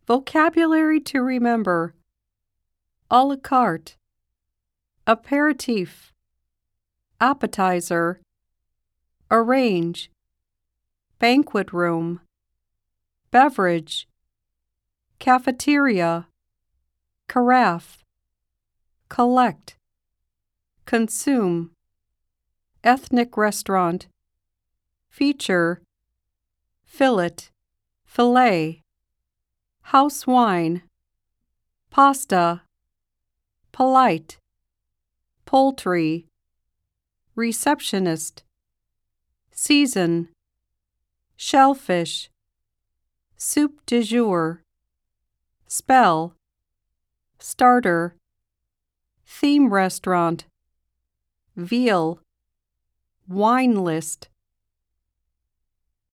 Vocabulary to remember: à la carte, aperitif, appetizer, arrange, banquet room, beverage, cafeteria, carafe, collect, consume, ethnic restaurant, feature, fillet, fillet, house wine, pasta, polite, poultry, receptionist, season, shellfish, soup du jour, spell, starter, theme restaurant, veal, wine list,